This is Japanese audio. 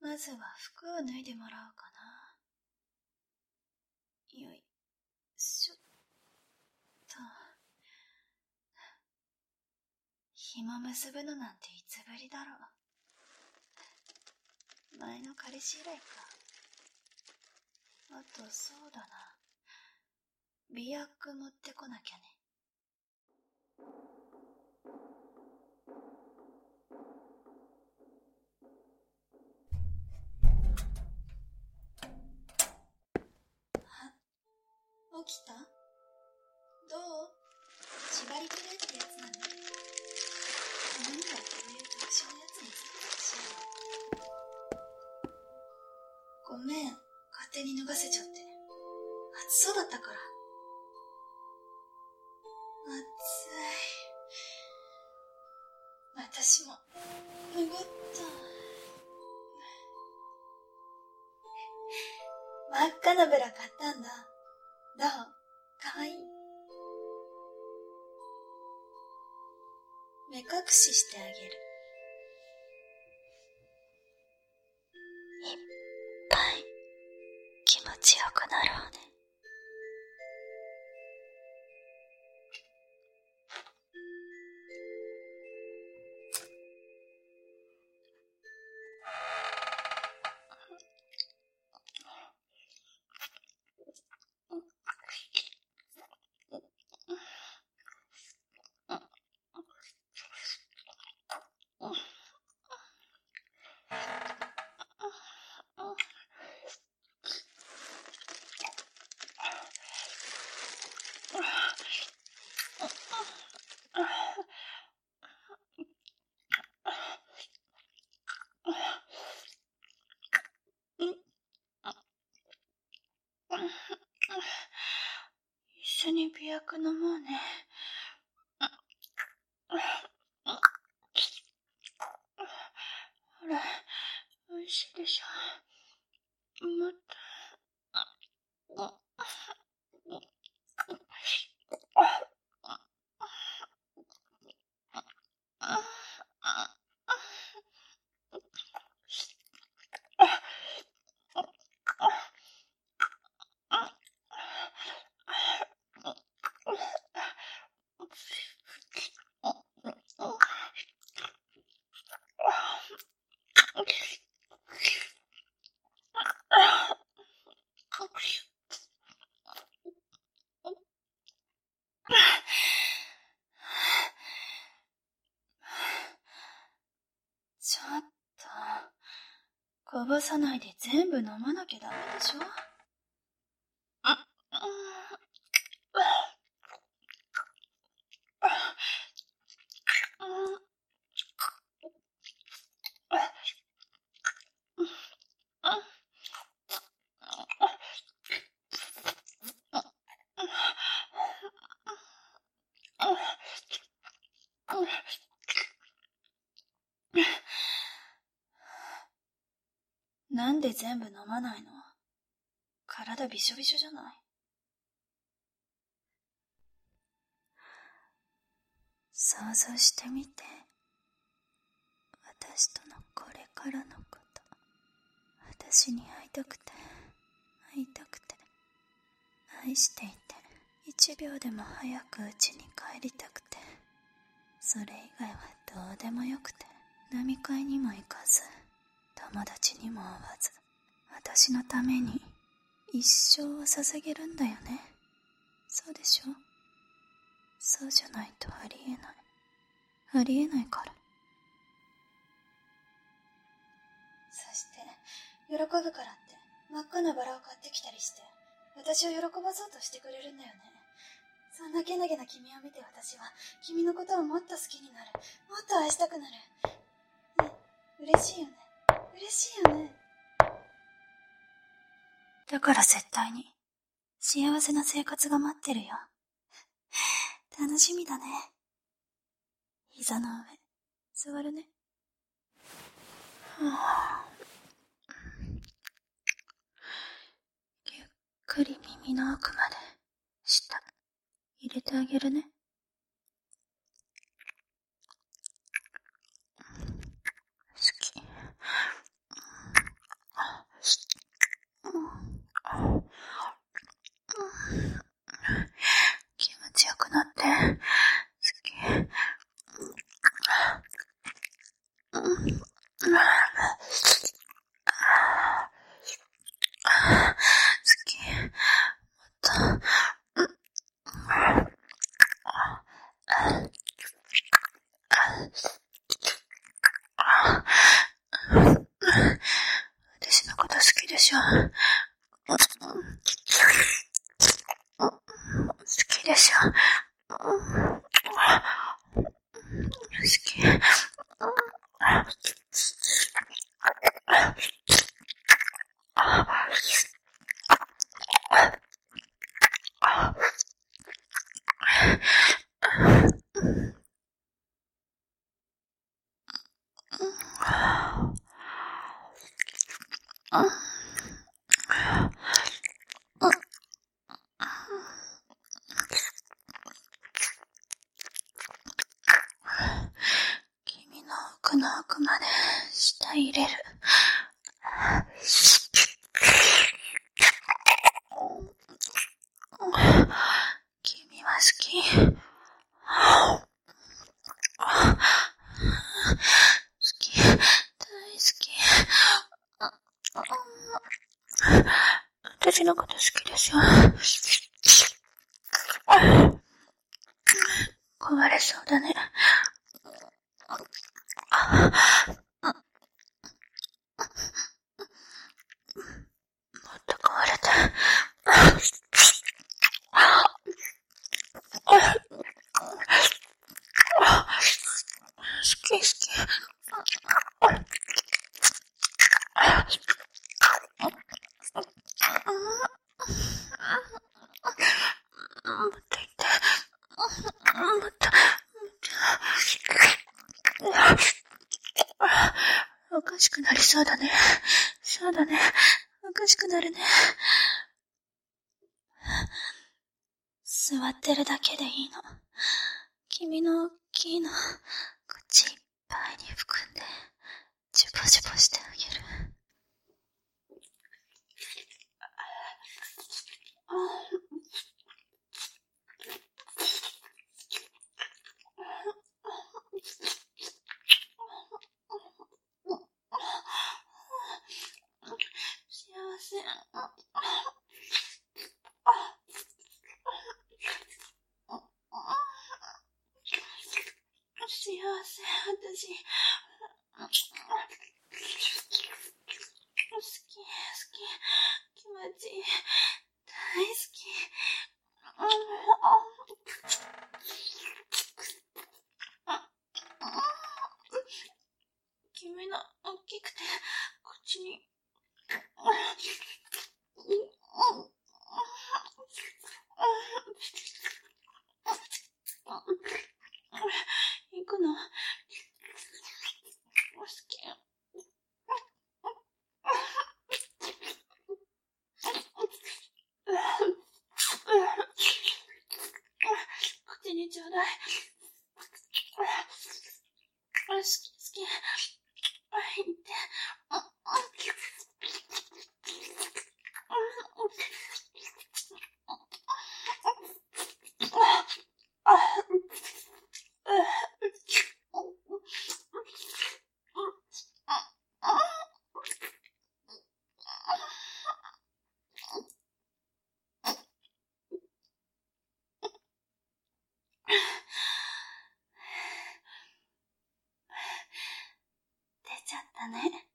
まずは服を脱いでもらおうかな。よいしょっと。紐結ぶのなんていつぶりだろう。前の彼氏以来か。あとそうだな、媚薬持ってこなきゃね。起きた？どう？縛りプレってやつなの？たまにはこういう特殊なやつもつけてほしいよ。ごめん、勝手に脱がせちゃって。暑そうだったから。暑い。私も脱ごった。真っ赤なブラ買ったんだ。どう？かわいい？目隠ししてあげる。いっぱい気持ちよくなろうね。一緒に媚薬飲もうね。ほら、美味しいでしょ。もっと。ちょっと、こぼさないで全部飲まなきゃダメでしょ。なんで全部飲まないの？体びしょびしょじゃない。想像してみて。私とのこれからのこと。私に会いたくて、会いたくて、愛していて、一秒でも早く家に帰りたくて、それ以外はどうでもよくて、飲み会にも行かず、友達にも会わず、私のために一生を捧げるんだよね。そうでしょ？そうじゃないとありえない。ありえないから。そして喜ぶからって真っ赤なバラを買ってきたりして、私を喜ばそうとしてくれるんだよね。そんなけなげな君を見て、私は君のことをもっと好きになる。もっと愛したくなる。ね、嬉しいよね。嬉しいよね。だから絶対に幸せな生活が待ってるよ。楽しみだね。膝の上座るね。ゆっくり耳の奥まで舌入れてあげるね。好き。 でしょ。好き。君の奥の奥まで舌入れる。君は好き。好き。大好き。私のこと好きでしょ。壊れそうだね。もっと壊れて。好き好き。もっと言って。もっと。おかしくなりそうだね。そうだね。おかしくなるね。座ってるだけでいいの。君の大きいの、口いっぱいに含んで、ジュボジュボしてあげる。幸せ。幸せ、私。好き、気持ちいい。大好き。君の大きくて、口に。行くの。好き。口にちょうだい。好き好き。入って。出ちゃったね。